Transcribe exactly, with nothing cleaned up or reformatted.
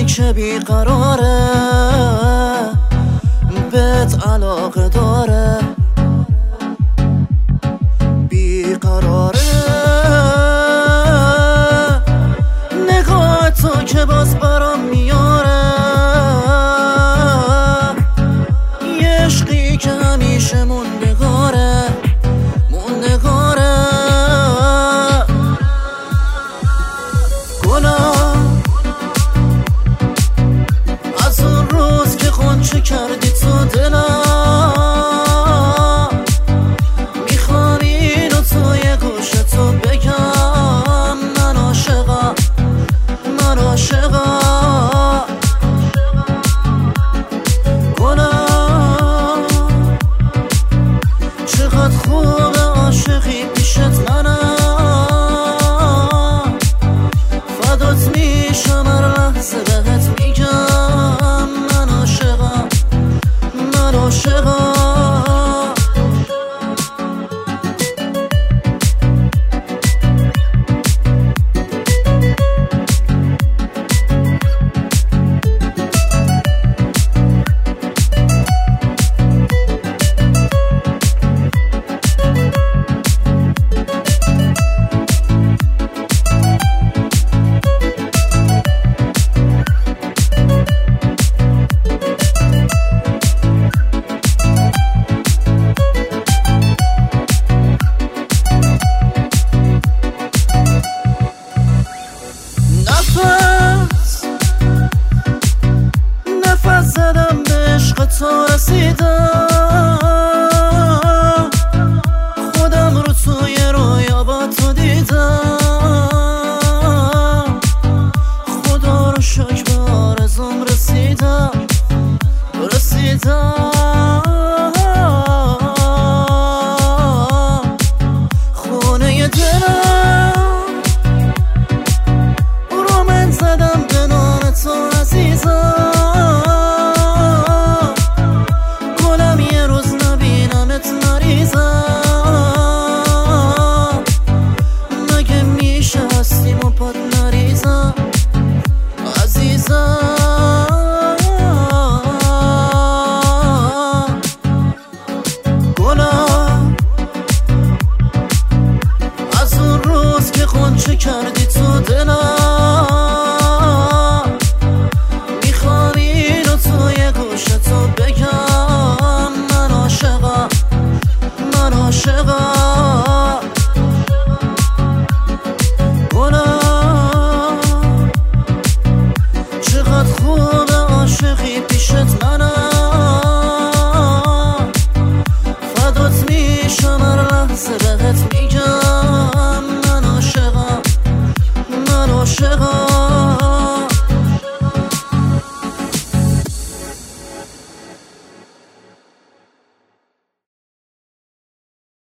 که بیقراره بهت علاقه داره، بیقراره نگاه تو که باز برام میاره، یه عشقی که همیشه موندگاره موندگاره. گلم از اون روز که غنچه کردی تو دلم، میخوام اینو توی گوش تو بگم، من عاشقم من عاشقم. گلم چقدر خوبه عاشقی پیشت منم، فدات میشم هر لحظه بهت میگم، من عاشقم من عاشقم. نفس نفس زدم به عشق تو رسیدم، خودم رو توی رویا با تو دیدم، خدا رو شکر به آرزوم رسیدم رسیدم. خونه دلم زدم به نام تو عزیزم، گلم یه روز نبینمت نریزم، مگه میشه هستیم و پات نریزم عزیزم. گلم از اون روز که غنچه کردی تو دلم، میخوام اینو توی گوش تو بگم، من عاشقم من عاشقم. گلم چقدر خوبه عاشقی پیشت منم، فدات میشم هر لحظه بهت